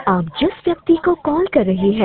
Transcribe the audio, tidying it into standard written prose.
आप जिस व्यक्ति को कॉल कर रहे हैं